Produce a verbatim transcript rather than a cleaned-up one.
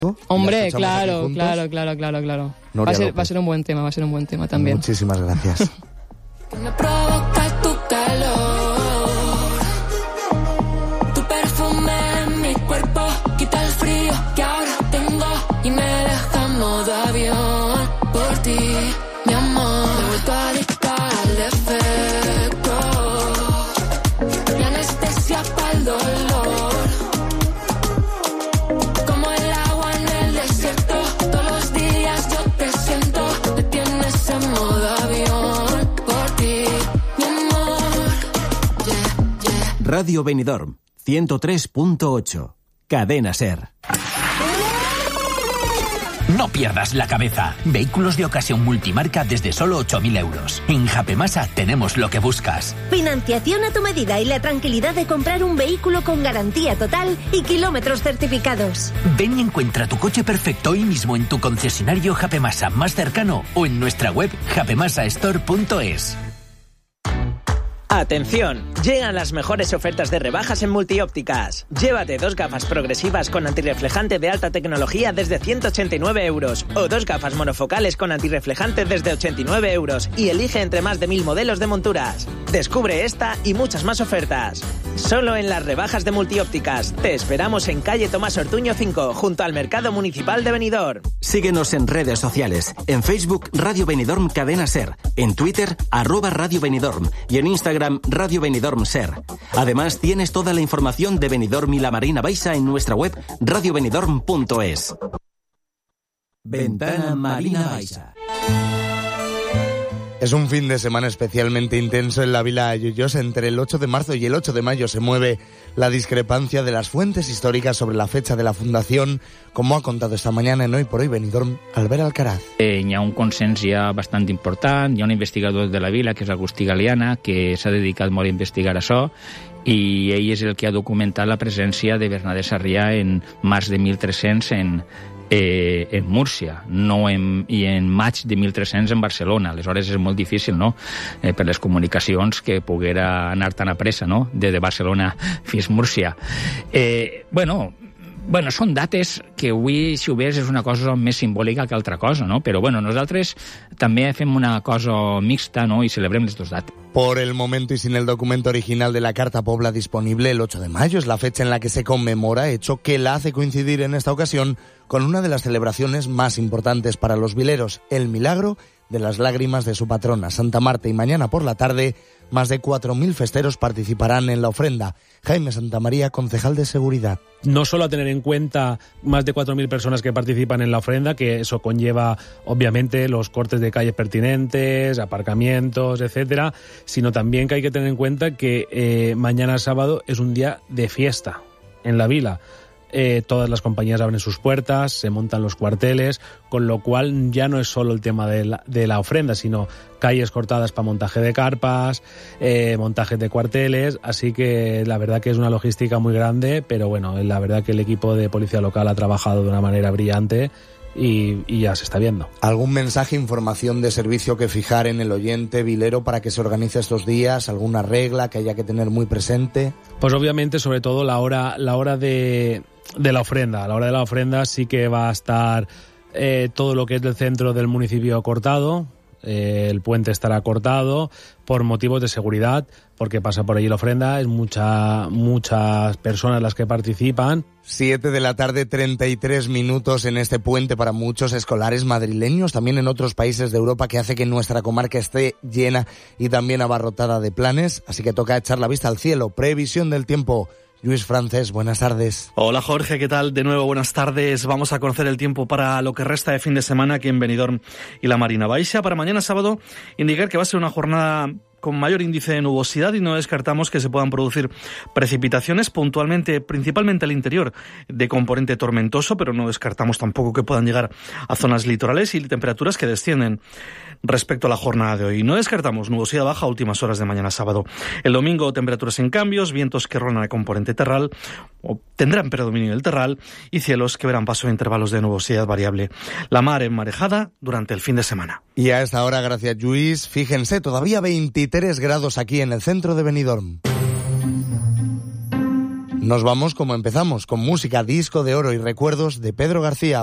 Hombre, claro, claro, claro, claro, claro. Va a, ser, va a ser un buen tema, va a ser un buen tema también. Muchísimas gracias. Me provoca tu calor, tu perfume en mi cuerpo, quita el frío que ahora tengo y me deja en modo avión. Por ti, mi amor, me he vuelto adicta al efecto, mi anestesia para el dolor. Como el agua en el desierto, todos los días yo te siento, me tienes en modo avión. Por ti, mi amor, yeah, yeah. Radio Benidorm, ciento tres punto ocho. Cadena SER. No pierdas la cabeza. Vehículos de ocasión multimarca desde solo ocho mil euros. En Japemasa tenemos lo que buscas. Financiación a tu medida y la tranquilidad de comprar un vehículo con garantía total y kilómetros certificados. Ven y encuentra tu coche perfecto hoy mismo en tu concesionario Japemasa más cercano o en nuestra web japemasa store punto es. Atención, llegan las mejores ofertas de rebajas en Multiópticas. Llévate dos gafas progresivas con antirreflejante de alta tecnología desde ciento ochenta y nueve euros o dos gafas monofocales con antirreflejante desde ochenta y nueve euros y elige entre más de mil modelos de monturas. Descubre esta y muchas más ofertas. Solo en las rebajas de Multiópticas. Te esperamos en calle Tomás Ortuño cinco, junto al Mercado Municipal de Benidorm. Síguenos en redes sociales. En Facebook, Radio Benidorm Cadena SER. En Twitter, arroba Radio Benidorm. Y en Instagram, Radio Benidorm SER. Además, tienes toda la información de Benidorm y la Marina Baixa en nuestra web radio benidorm punto es. Ventana Marina Baixa. Es un fin de semana especialmente intenso en la Vila Ayuyos. Entre el ocho de marzo y el ocho de mayo se mueve la discrepancia de las fuentes históricas sobre la fecha de la fundación, como ha contado esta mañana en Hoy por Hoy Benidorm Albert Alcaraz. Eh, hi ha un consens ja bastant important, hi ha un investigador de la vila, que és Agustí Galeana, que s'ha dedicat molt a investigar això, i ell és el que ha documentat la presència de Bernadette Sarrià en març de mil tres-cents en Eh, en Múrcia, no en, i en maig de mil tres-cents en Barcelona. Aleshores és molt difícil, no?, eh, per les comunicacions que poguera anar tan a pressa, no?, des de Barcelona fins Múrcia. Eh, bueno, bueno, són dates que avui, si ho veus, és una cosa més simbòlica que altra cosa, no? Però, bueno, nosaltres també fem una cosa mixta, no?, i celebrem les dues dates. Por el momento y sin el documento original de la Carta Pobla disponible, el ocho de mayo es la fecha en la que se conmemora, hecho que la hace coincidir en esta ocasión con una de las celebraciones más importantes para los vileros, el milagro de las lágrimas de su patrona, Santa Marta, y mañana por la tarde más de cuatro mil festeros participarán en la ofrenda. Jaime Santamaría, concejal de Seguridad. No solo a tener en cuenta más de cuatro mil personas que participan en la ofrenda, que eso conlleva obviamente los cortes de calles pertinentes, aparcamientos, etcétera, sino también que hay que tener en cuenta que eh, mañana sábado es un día de fiesta en la vila. Eh, todas las compañías abren sus puertas, se montan los cuarteles, con lo cual ya no es solo el tema de la, de la ofrenda, sino calles cortadas para montaje de carpas, eh, montajes de cuarteles, así que la verdad que es una logística muy grande, pero bueno, la verdad que el equipo de policía local ha trabajado de una manera brillante y, y ya se está viendo. ¿Algún mensaje, información de servicio que fijar en el oyente vilero para que se organice estos días? ¿Alguna regla que haya que tener muy presente? Pues obviamente, sobre todo la hora, la hora de... de la ofrenda. A la hora de la ofrenda sí que va a estar eh, todo lo que es del centro del municipio cortado, eh, el puente estará cortado por motivos de seguridad, porque pasa por allí la ofrenda, es mucha, muchas personas las que participan. Siete de la tarde, treinta y tres minutos en este puente para muchos escolares madrileños, también en otros países de Europa, que hace que nuestra comarca esté llena y también abarrotada de planes, así que toca echar la vista al cielo. Previsión del tiempo. Luis Francés, buenas tardes. Hola Jorge, ¿qué tal? De nuevo, buenas tardes. Vamos a conocer el tiempo para lo que resta de fin de semana aquí en Benidorm y la Marina Baixa. Para mañana sábado, indicar que va a ser una jornada con mayor índice de nubosidad y no descartamos que se puedan producir precipitaciones puntualmente, principalmente al interior, de componente tormentoso, pero no descartamos tampoco que puedan llegar a zonas litorales y temperaturas que descienden respecto a la jornada de hoy. No descartamos nubosidad baja a últimas horas de mañana sábado. El domingo, temperaturas en cambios, vientos que rolan a componente terral, o tendrán predominio del terral, y cielos que verán paso a intervalos de nubosidad variable. La mar enmarejada durante el fin de semana. Y a esta hora, gracias Luis, fíjense, todavía veintitrés grados aquí en el centro de Benidorm. Nos vamos como empezamos, con música, disco de oro y recuerdos de Pedro García.